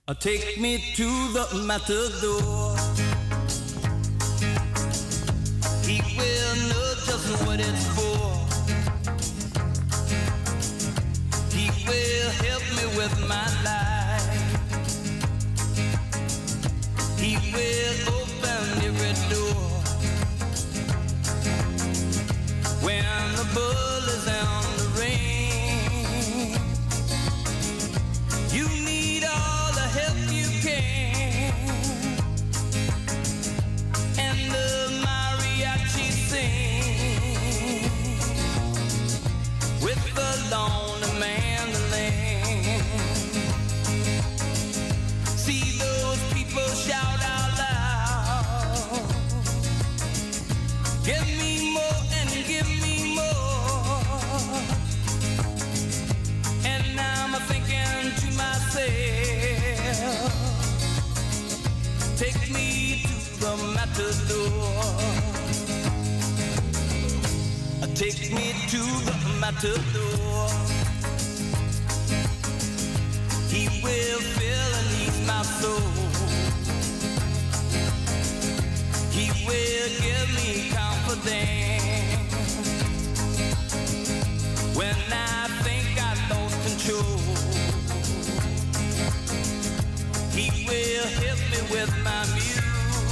Take me to the matador. He will know just what it's for. He will help me with my life. He will open every door. When the bull is on the ring, you need all the help you can. And the mariachi sing with the lonely mandolin. See those people shout out loud. Give me more and give me more. And I'm thinking to myself, take me to the matador. Take me to the matador. He will fill and ease my soul. He will give me confidence when I think I lost control. He will help me with my muse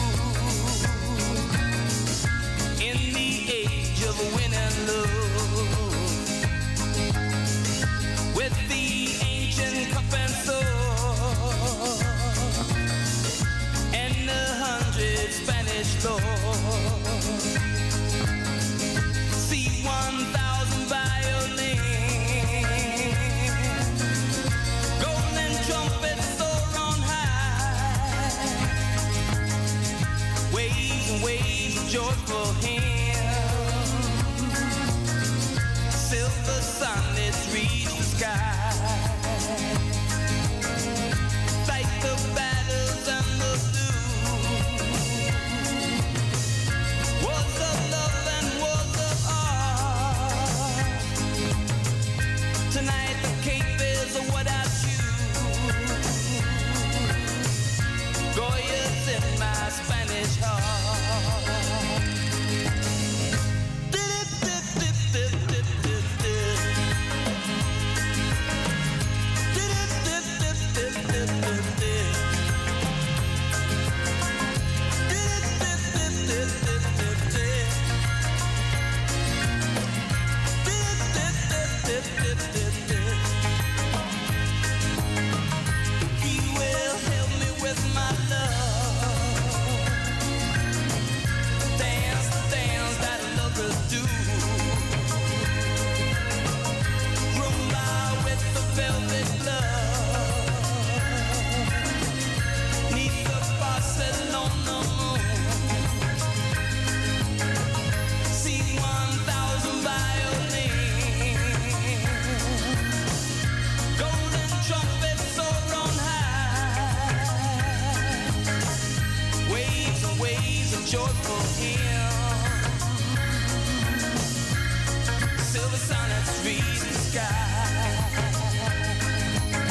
in the age of winning love, with the ancient cup and sword and 100 Spanish lords. See 1,000 violins, golden trumpets soar on high, waves and waves of joyful hymns, silver sunlets reach the sky, fight the battles and the blue, wars of love and wars of art. Tonight the cape is what I choose. Goya's in my Spanish heart. He will help me with my love. Dance the dance that lovers do. Rumba with the velvet glove. Neath the Barcelona moon. See 1,000 violins, golden trumpets soar on high, waves and waves of joyful hymns, silver sonnets reach the sky.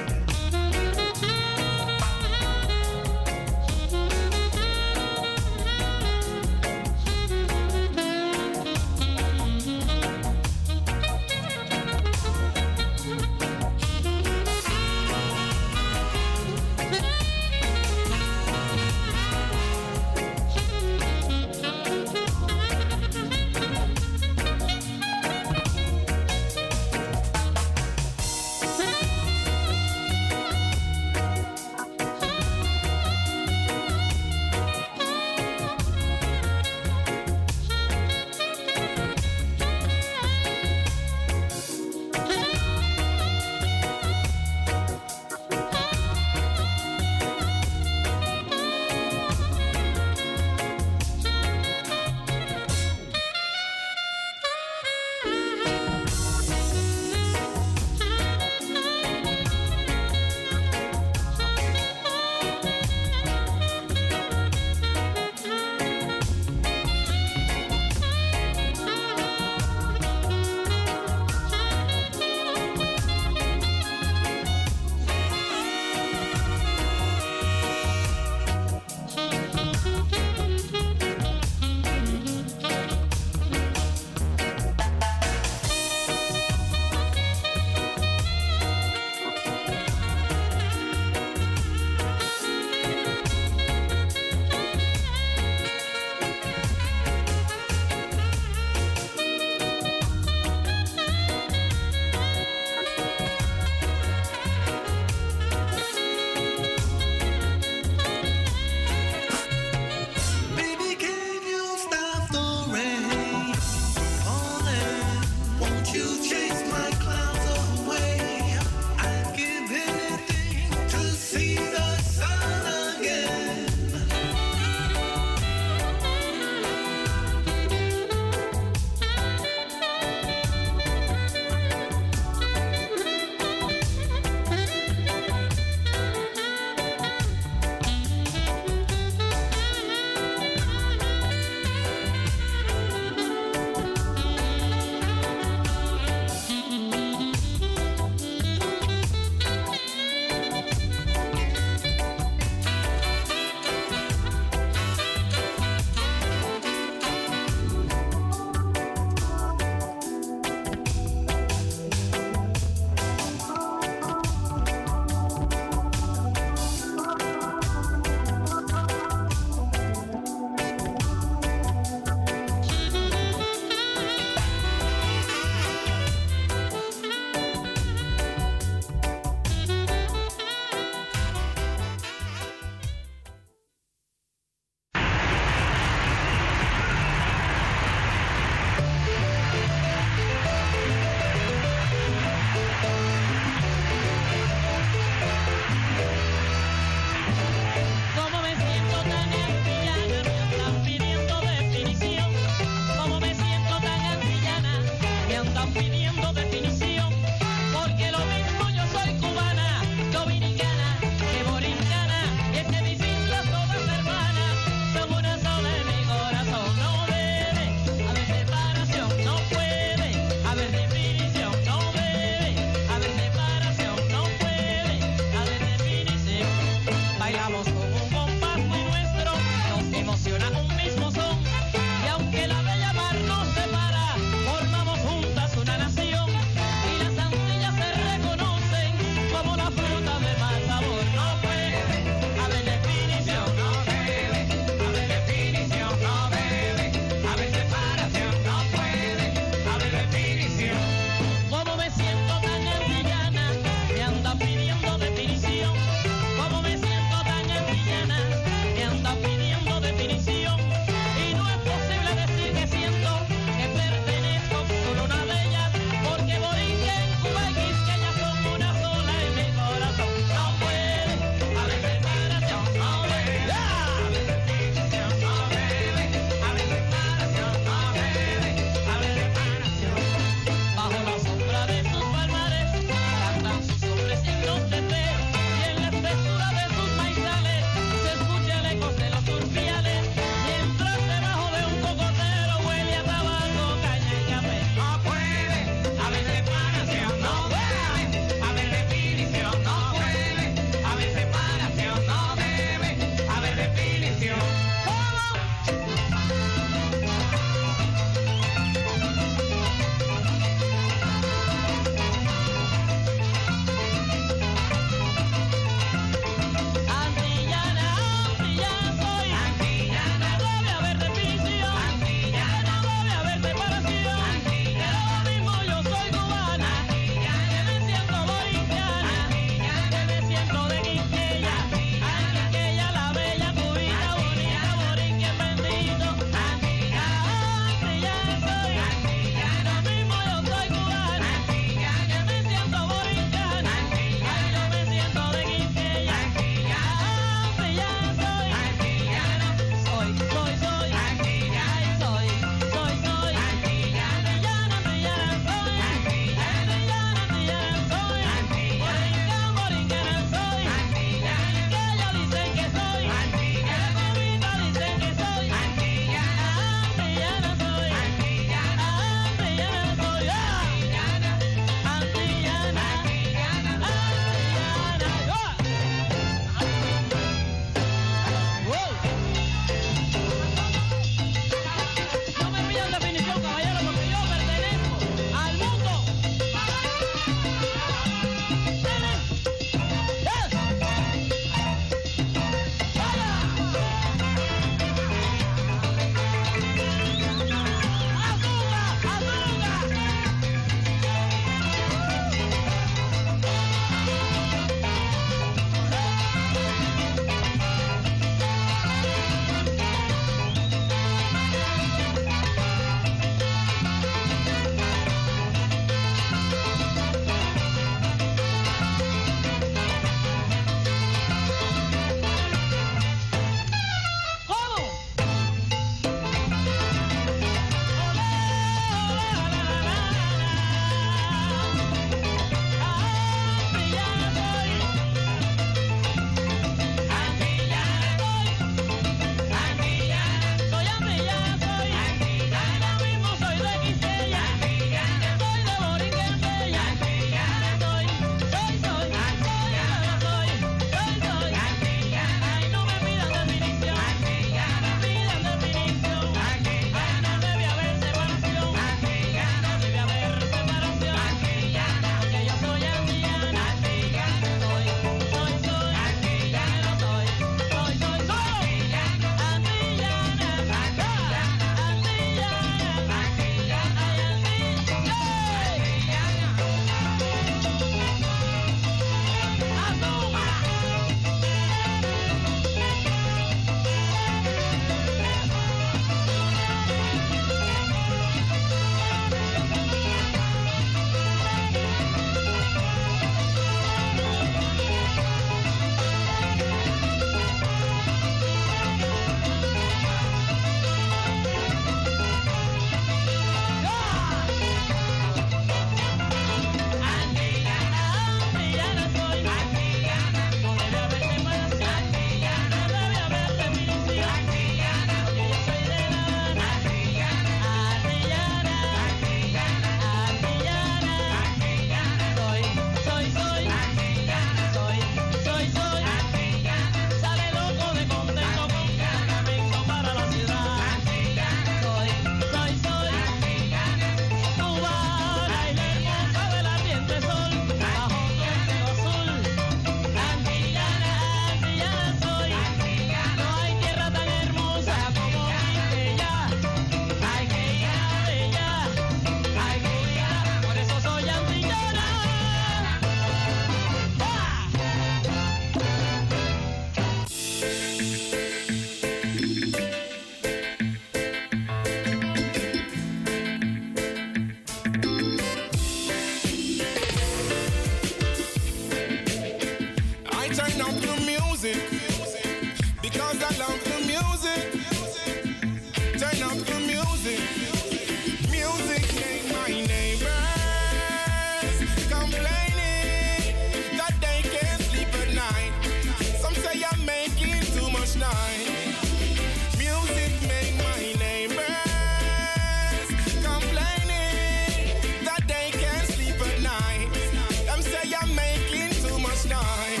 turn up the music because I love the music. Turn up the music. Music make my neighbors complaining that they can't sleep at night. Some say I'm making too much noise. Music make my neighbors complaining that they can't sleep at night. Them say I'm making too much noise.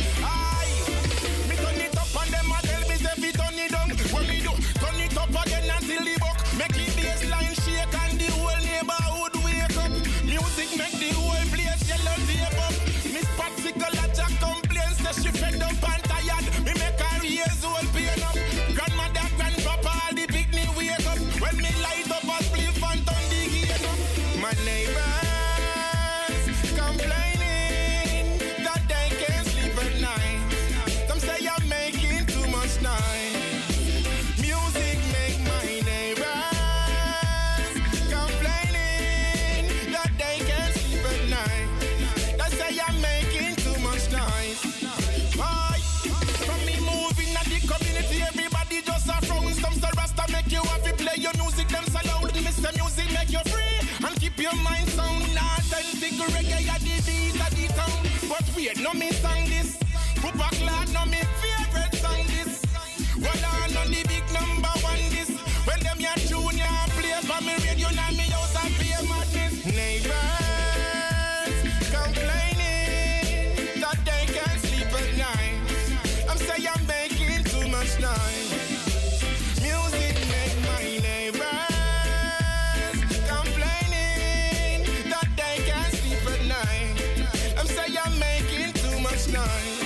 Me turn it up and them a tell me say fi turn it down. When me do, turn it up again until the buck make the bassline shake and the whole neighborhood wake up. Music make the whole place yellow tape up. Miss Patsicle a jack complains that she fed up and tired. Me make her ears all pain up. Grandmother, grandpapa, all the picnic wake up. When me light up a spliff and turn the gate up. My neighbors complaining that they can't sleep at night. Some say I'm making too much noise. Music make my neighbors complaining that they can't sleep at night. They say I'm making too much noise. Why? From me moving at the community, everybody just a frown. Some say Rasta make you happy, play your music, them so loud. Mr. Music make you free and keep your mind sound. Authentic reggae at the beat of the town. But wait, no me song this. Papa Clad, no me favorite song this. Well, I know the big number one this. When them ya tune ya play for me radio, now me house and play madness. Neighbors complaining that they can't sleep at night. I'm say I'm making too much noise. Music make my neighbors complaining that they can't sleep at night. I'm say I'm making too much noise.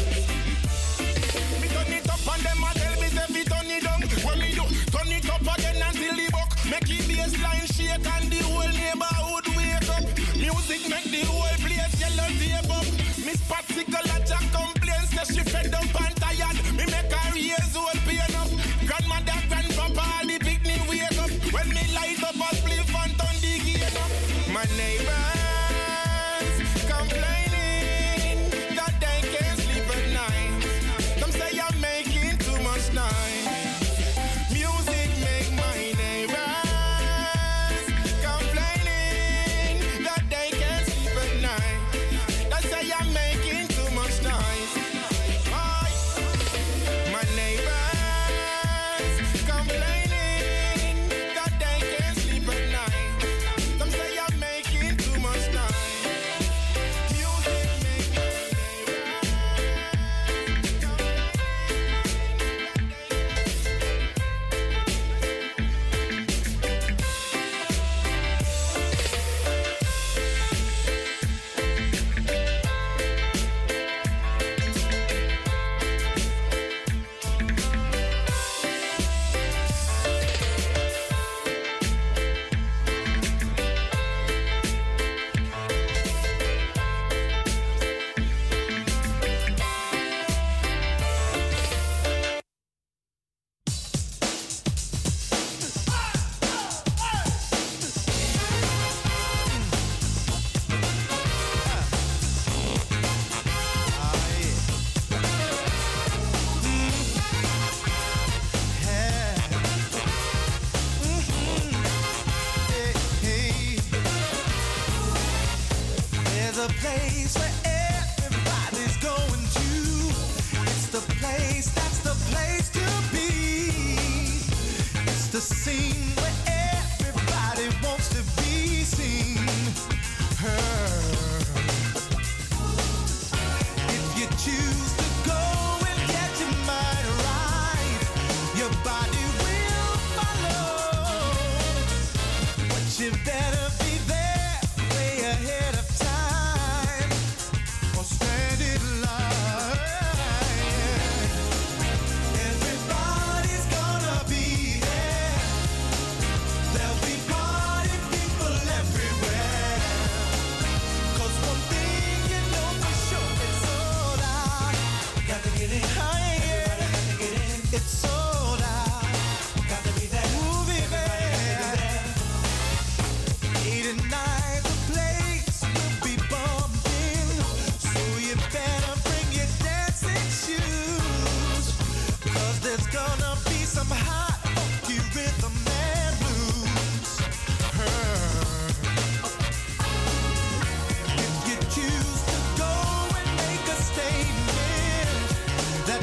Me turn it up and them a tell me say fi turn it down. When me do, turn it up again until the buck make the bassline shake and the whole neighborhood wake up. Music make the whole place yellow tape up. Miss Patsicle a jack complains that she fed up and tired. Me make her ears all pain up. Grandmother, grandpapa, all the picnic wake up. When me light up a spliff and turn the gate up. My neighbors complaining that they can't sleep at night. Some say I'm making too much noise. Music make my neighbors complaining that they can't sleep at night. They say I'm making too much noise. Why? My neighbors complaining that they can't sleep at night. Some say I'm making too much noise. Music make my There's a place where everybody's going to. It's the place, that's the place to be. It's the scene where everybody wants to be seen, heard. If you choose to go and get your mind right, your body will follow. But you better be there way ahead of time, or stand in line. Everybody's gonna be there. There'll be party people everywhere. 'Cause one thing you know for sure, it's sold out. Got to get in. Oh, yeah. Got to get in. It's sold out. Got to be there. Ooh, baby. Late at night, the place will be bumping, so you better bring it down.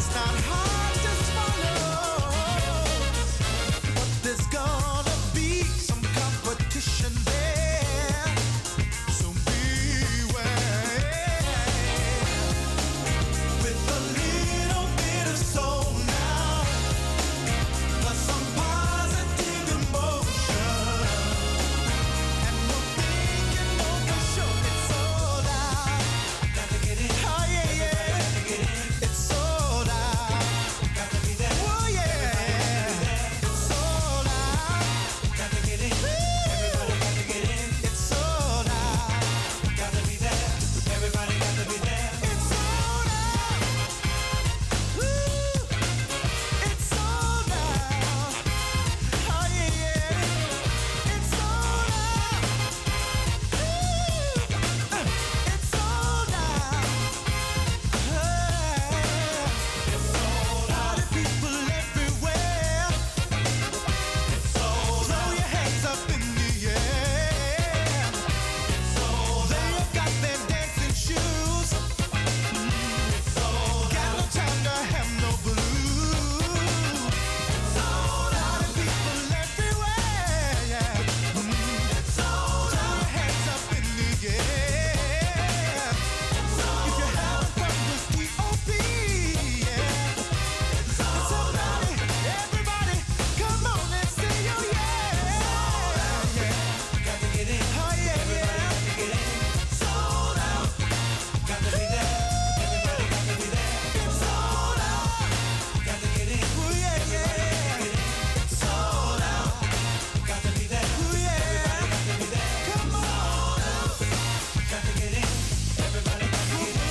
It's not hard to swallow, but there's gonna be some competition there. So beware. With a little bit of soul now, plus some positive emotion, and one thing you know for sure, it's sold out. Gotta get it. Oh yeah, yeah. It's sold out. Gotta be there. Oh yeah. It's sold out. Gotta get it. Everybody gotta get in. It's sold out. Gotta be there. Everybody gotta be there. It's sold out. Woo. It's sold out. Oh yeah, yeah. It's sold out. It's sold out. It's sold out. People everywhere. It's sold out. Throw your hands up in the air. It's sold out. They've got their dancing shoes. It's sold out. Got no time to have no blues. It's sold out. People everywhere. It's sold out. Throw your hands up in the air. If you're having fun with D.O.B., it's somebody, everybody, come on and say, oh yeah. Gotta get in. Oh yeah, yeah. Gotta get in. Sold out. Gotta be there. Everybody gotta be there. It's sold out. Gotta get in. Oh yeah, yeah. It's sold out. Gotta be there. Oh yeah. Everybody gotta be there. Come on. Gotta get in. Everybody gotta get in.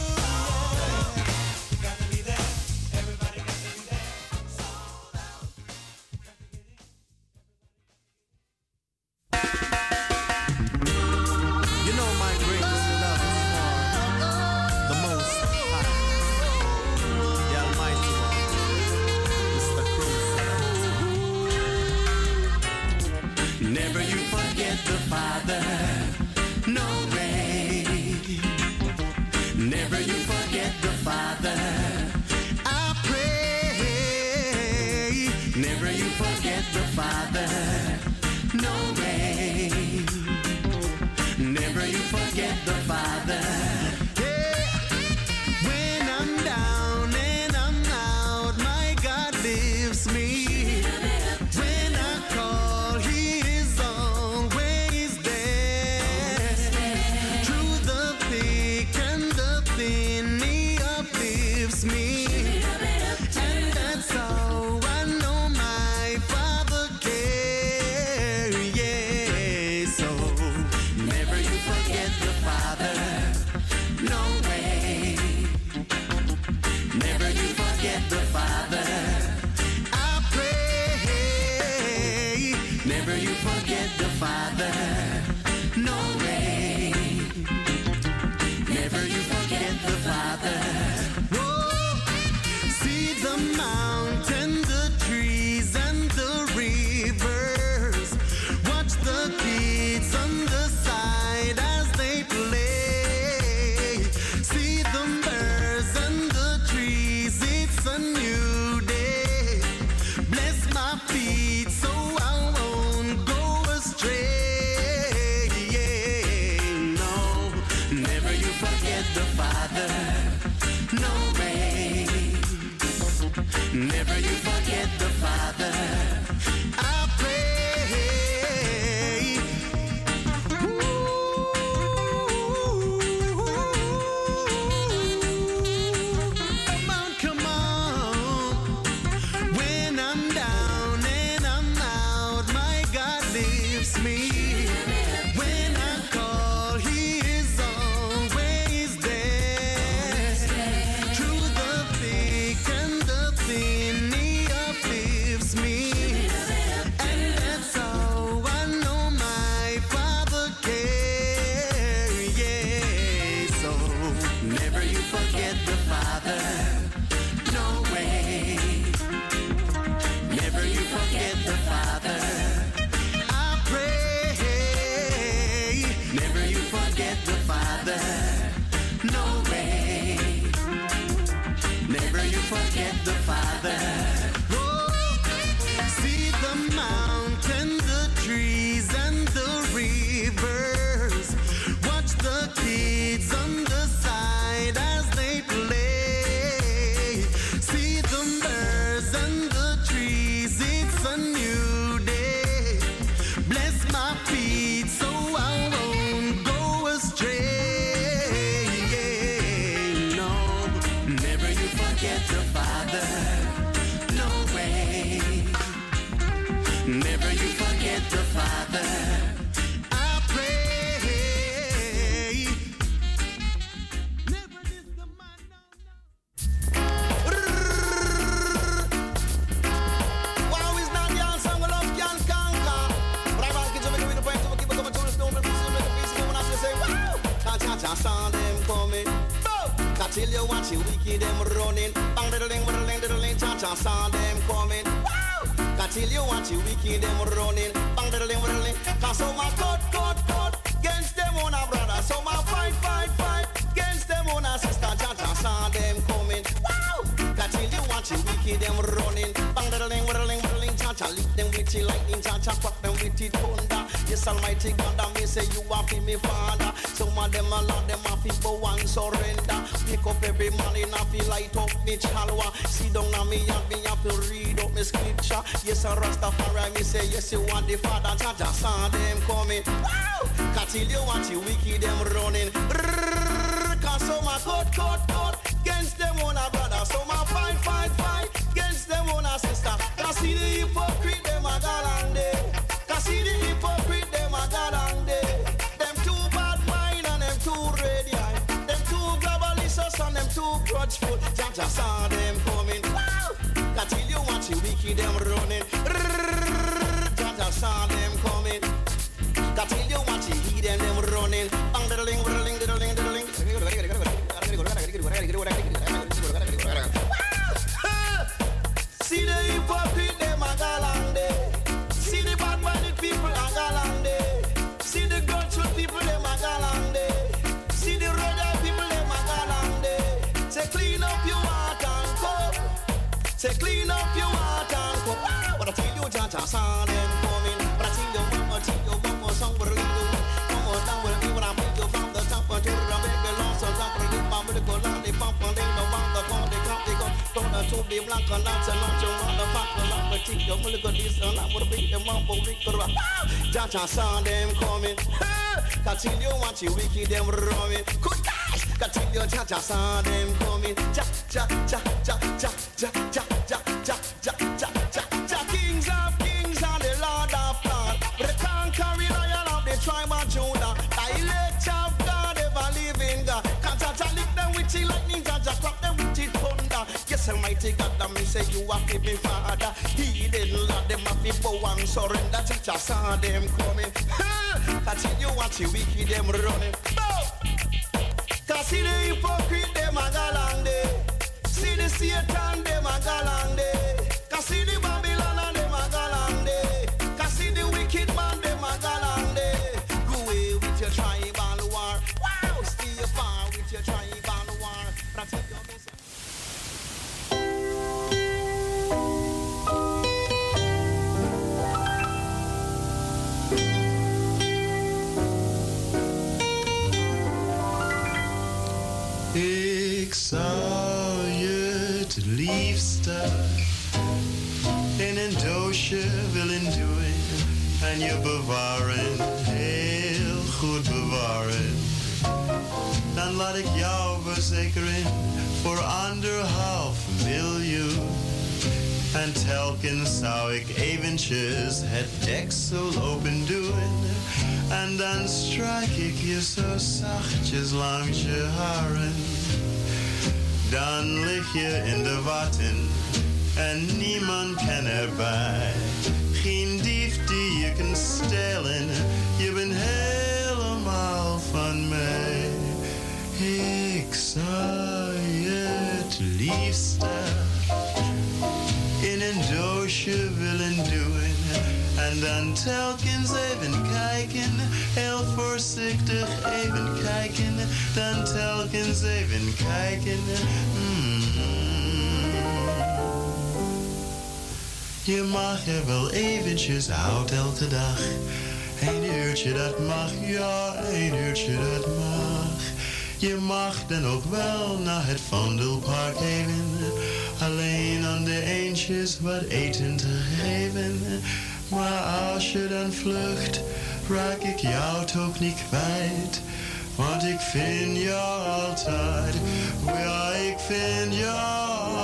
Gotta be there. Everybody gotta be there. Sold out. You know my greatest love is for the Most High, the Almighty One, Mr. Crucial. Never you forget the Father, no way. Never you forget the Father, I pray. Never you forget the Father, no way. Never you forget the Father. Yeah. When I'm down and I'm out, my God lifts me. When I call, He is always there. Through the thick and the thin, He uplifts me. And that's how I know my Father cares. Yeah. So never you forget the Father, no way. Never you forget the Father, I pray. Never you forget the Father, no way. Never you forget the Father. Whoa. forget the Father. No way. Never you forget the Father. I pray. Never miss the man. Wow, is not the answer. We love can conquer. But I want to make a point to keep coming to the film and make a piece of when I say wow. Cha saw them coming. I tell you what, you wicked them running. Bang diddling, cha saw them coming. I tell you what, you wicked them running. Bang diddling. Cause so my cut against them on a brother. So my fight against them on a sister. Cha saw them coming. Wow! I tell you what, you wicked them running. Bang diddling, cha lead them with the lightning. Cha fuck them with the thunder. Yes, Almighty God, I may say you are me Father. Some of them, a lot them have to go and surrender. Pick up every morning, I feel light up me chalwa. Sit down on me and me have to read up me scripture. Yes, a Rastafari, me say yes, you are the Father. Jaja saw them coming. Wow! Can't tell you what you wicked them running. Cause some a cut against them on a brother. Some a fight against them on a sister. Cause see the hypocrite them a galande. Cause see the hypocrite them a galande. Them too bad mind and them too ready. Them too globalicious and them too grudgeful. Jaja saw them coming. Wow! Can't tell you what you wicked them running. Jaja saw them coming. Can't tell you what you hear them running. Bang diddling. See the hypocrite them a galande. See the bad-minded people a galande. See the grudgeful people them a galande. See the red-eyed people them a galande. Say clean up your heart and cup. Say clean up your heart and cup. Wow! But I tell you, Jaja saw them coming. But I tell you one more song, but I tell you one more down with me when I pick you from the top until the baby lost a drop of the bomb with the gold on the pump and they know on the phone, they come, don't have to be blank and not your motherfucker, not the tick, your mulligan, this and that would be the mumble, Jaja saw them coming. Continue what you wicked them running. Good guys, continue, Jaja saw them coming. Kings of kings and the Lord of lords. But the conquering lion of the tribe of Judah. The elect of God, ever living God. Can't Jaja lick them with the lightning, Jaja clap them with the thunder. Yes, Almighty God, that me say you are me Father. He didn't let them have to bow and surrender. Jaja saw them coming. Continue what you wicked them running. Cause see the hypocrite them a galande. See the Satan them a galande. Cause see the Babylon and them a galande. Cause see the wicked man them a galande. Go away with your tribal war. Wow, stay far with your tribal war. Protect your message. Ik zou je het liefste in een doosje willen doen en je bewaren, heel goed bewaren. Dan laat ik jou verzekeren voor $1,500.000. En telkens zou ik eventjes het deksel open doen. En dan strijk ik je zo zachtjes langs je haren. Dan lig je in de watten en niemand kan erbij. Geen dief die je kan stelen, je bent helemaal van mij. Ik zou je het liefste in een doosje willen doen. En dan telkens even kijken, heel voorzichtig even kijken. Dan telkens even kijken. Je mag er wel eventjes uit elke dag. 1 uurtje dat mag, ja, 1 uurtje dat mag. Je mag dan ook wel naar het Vondelpark even. Alleen aan de eendjes wat eten te geven. Maar als je dan vlucht, raak ik jou toch niet kwijt. Want ik vind jou altijd, ja, ik vind jou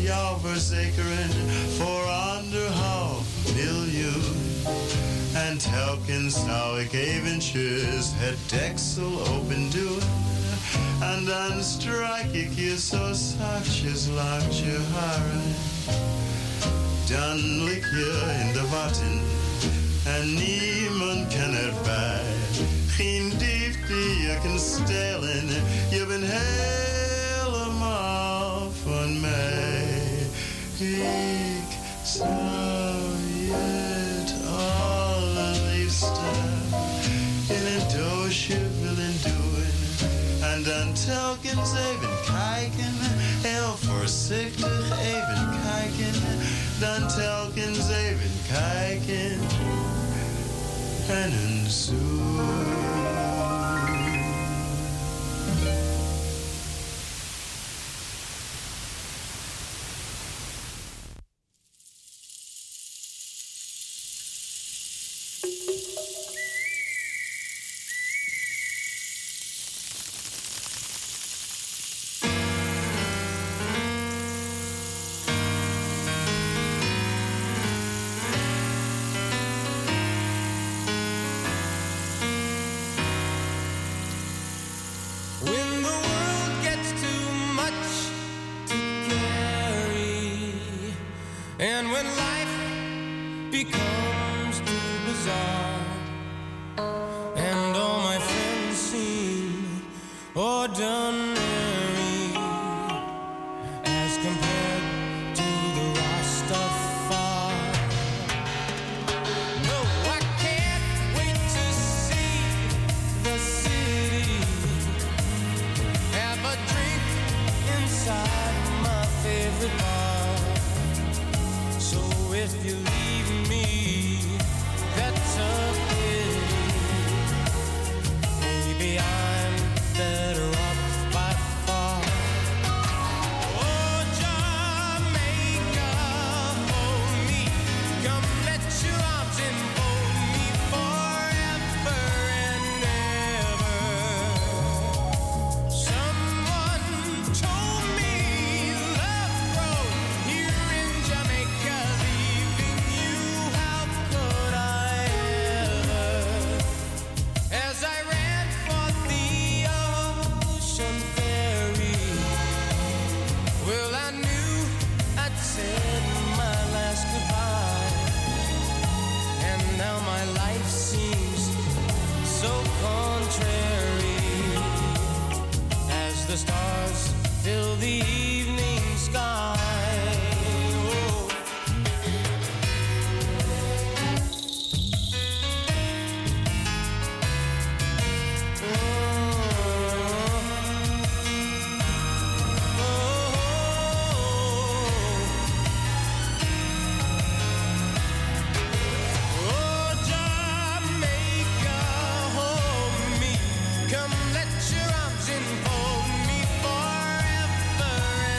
jou verzekeren voor 500.000. En telkens zou ik eventjes het deksel open doen. En dan strijk ik je zo zachtjes langs je haren. Dan lig je in de watten en niemand kan erbij. Geen dief die je kan stelen, je bent helemaal van mij. Ik zou je het allerliefste in een doosje willen doen. En dan telkens even kijken, heel voorzichtig even kijken. Dan telkens even kijken en een zoen. Come let your arms enfold me forever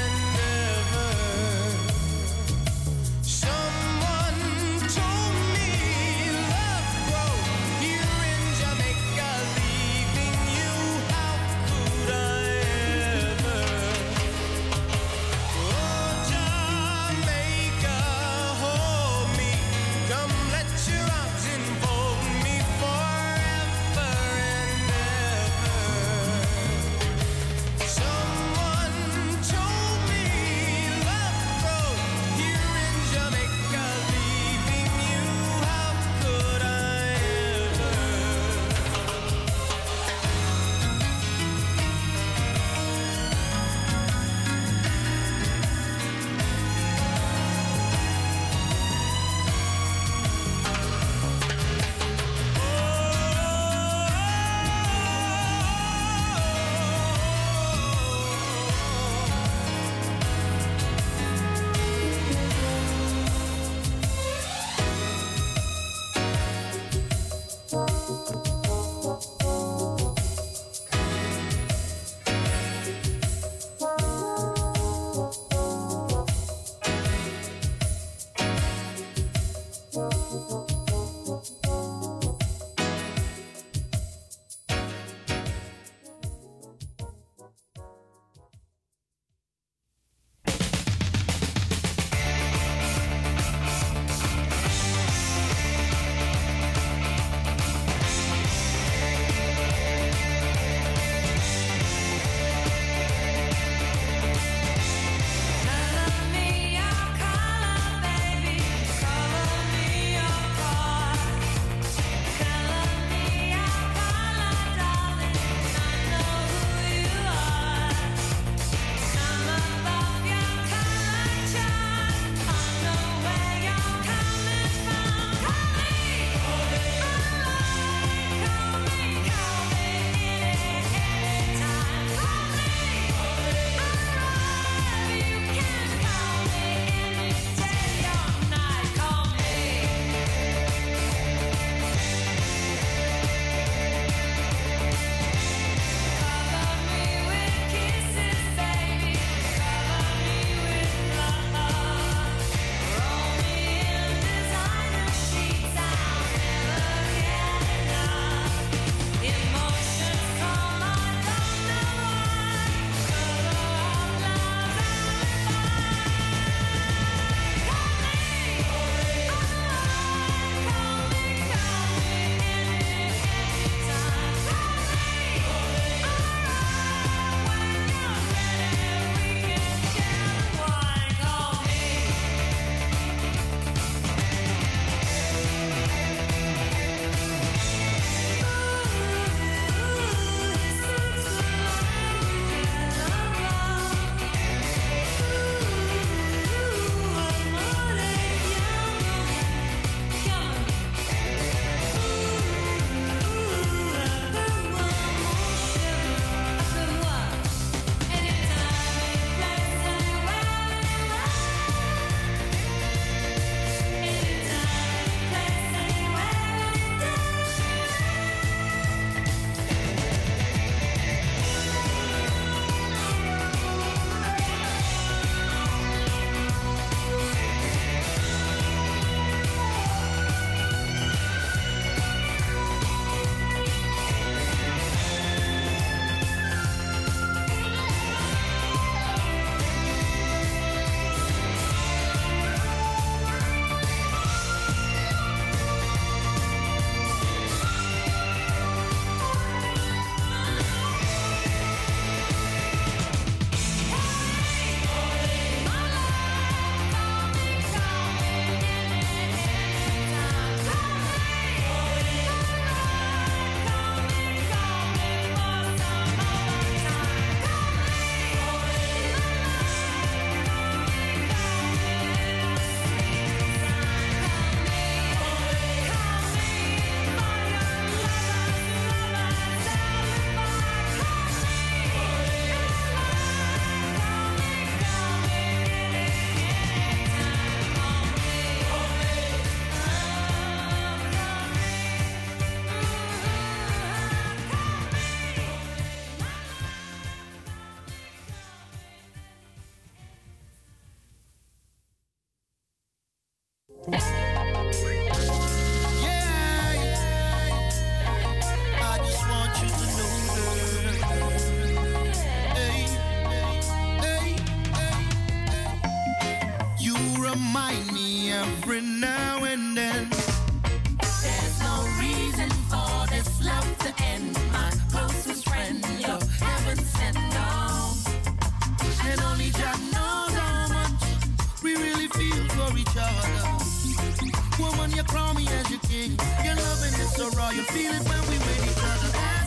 so raw, you feel it when we with each other. That's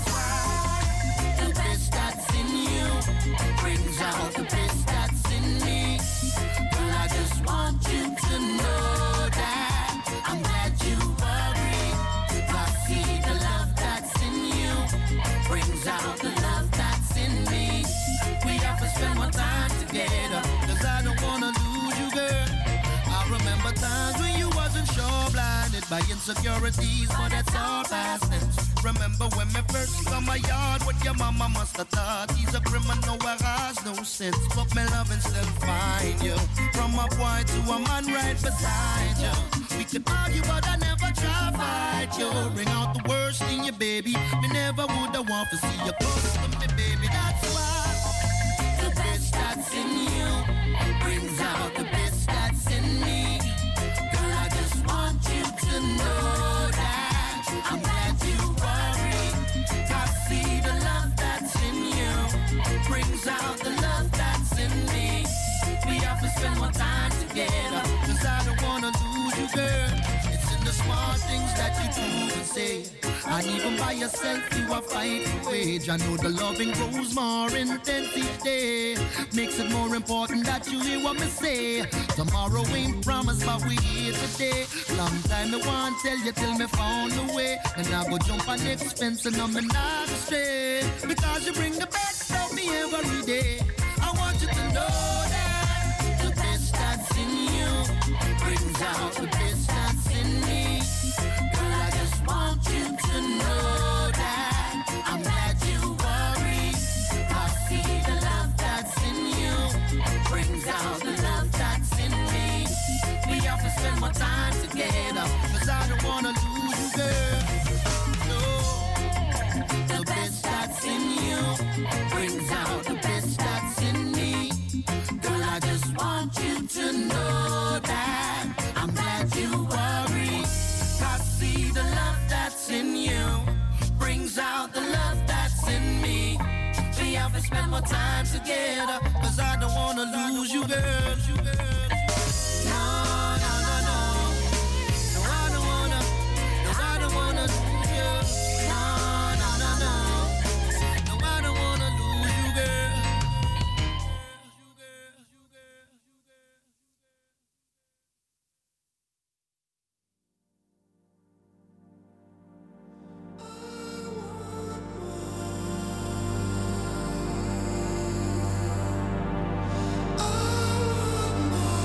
why the best that's in you brings out the best that's in me. Girl, I just want you to know that I'm glad you worry. I see the love that's in you brings out the love that's in me. We have to spend more time together, cause I don't wanna lose you, girl. I remember times when you wasn't sure, blinded by insecurities, but that's all past tense. Remember when me first come my yard, what your mama must have thought he's a criminal where has no sense. But me love and still find you, from a boy to a man right beside you. We could argue but I never try to fight you. Bring out the worst in you, baby. Me never would have want to see you close to me, baby. That's why the best that's in you brings out the best that's in me. Girl, I just want you to know that I'm glad you worry. I see the love that's in you brings out the love that's in me. We have to spend more time together, cause I don't wanna lose you, girl. It's in the small things that you do and say, and even by yourself you are fighting wage. I know the loving grows more intense each day. Makes it more important that you hear what me say. Tomorrow ain't promised, but we here today. Long time I want tell you till me found the way. And I go jump on next fence and I'm not astray. Because you bring the best of me every day. I want you to know that the best that's in you brings out the best that's in me. Girl, I just want you to know that I'm glad you worry. I see the love that's in you brings out the love that's in me. We have to spend more time together, cause I don't wanna lose you, girl. No, the best that's in you brings out the best that's in me. Girl, I just want you to know that I'm glad you worry. I see the love that's in you brings out the love that's in me. We have to spend more time together, cause I don't wanna lose you, girl. No, no, no, no. No, I don't wanna, no, I don't wanna lose you. No, no, no, no. No, I don't wanna lose you, girl. I want more.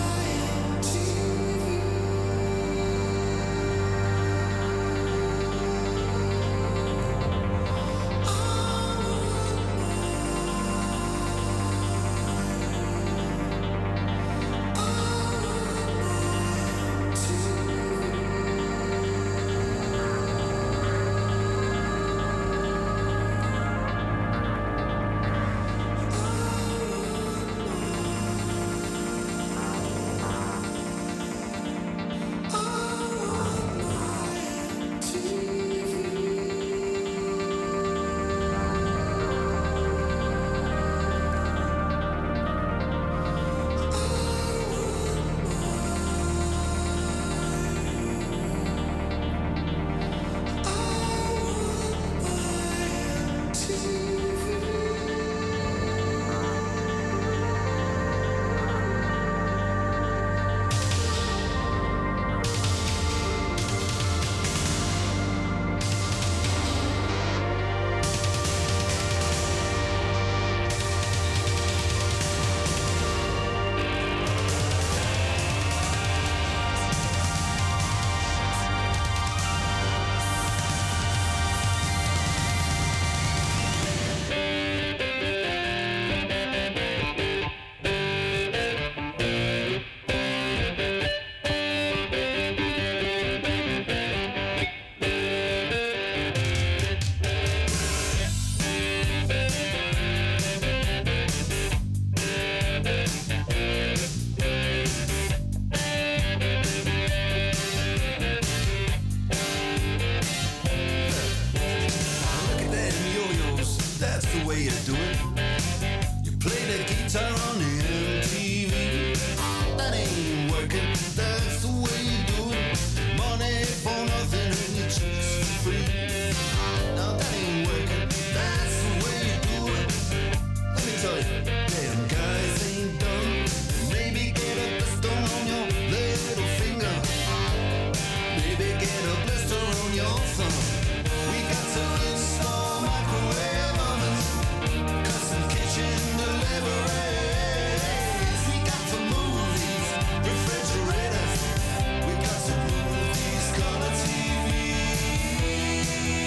Damn guys ain't dumb. Maybe get a blister on your little finger. Maybe get a blister on your thumb. We got to install microwave ovens, custom kitchen deliveries. We got to move these refrigerators. We got to move these color TVs.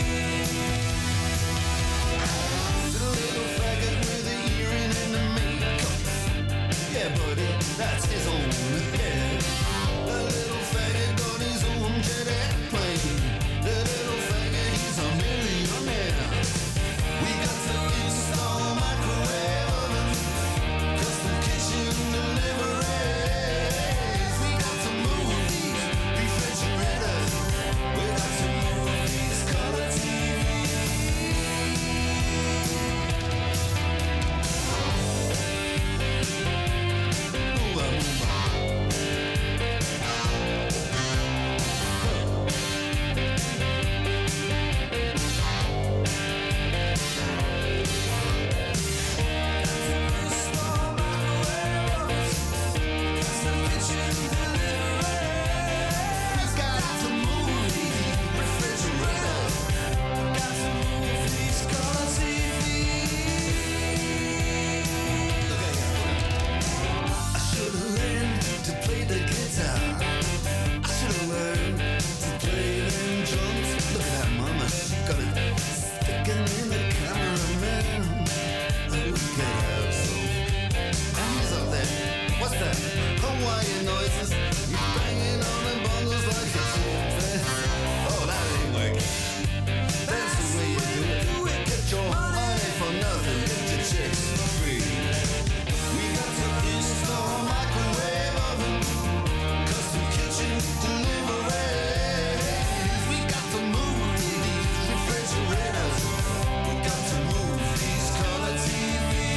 The little faggot with the earring and the makeup. Yeah, buddy, that's his own head. The little faggot got his own jet airplane. The little faggot, he's a millionaire. We got to install microwave ovens, custom kitchen deliveries. We got to move these refrigerators. We got to move these color TVs. Move on, move on. What's that? Hawaiian noises. You banging on the bongos like a chimpanzee. Oh, that ain't working. That's the way you do it. Get your money for nothing. Get your chicks for free. We got to install microwave oven, custom kitchen deliveries. We got to move these refrigerators. We got to move these color TVs.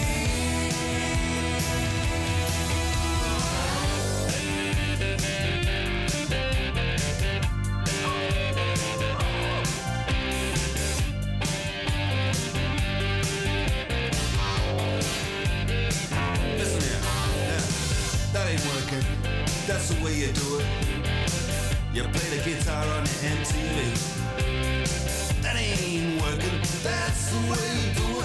Listen here, now, that ain't working. That's the way you do it. You play the guitar on the MTV. That ain't working. That's the way you do